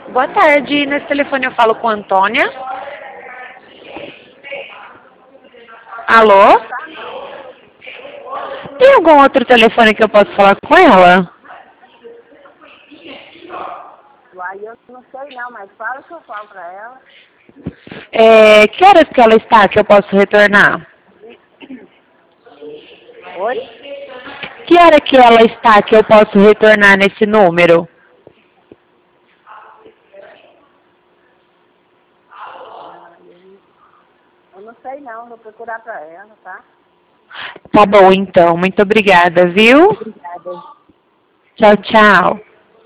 Boa tarde, nesse telefone eu falo com a Antônia. Alô? Tem algum outro telefone que eu posso falar com ela? Uai, eu não sei não, mas fala que eu falo pra ela. Que horas que ela está que eu posso retornar? Oi? Que hora que ela está que eu posso retornar nesse número? Ah, eu não sei não, vou procurar pra ela, tá? Tá bom então, muito obrigada, viu? Obrigada. Tchau, tchau.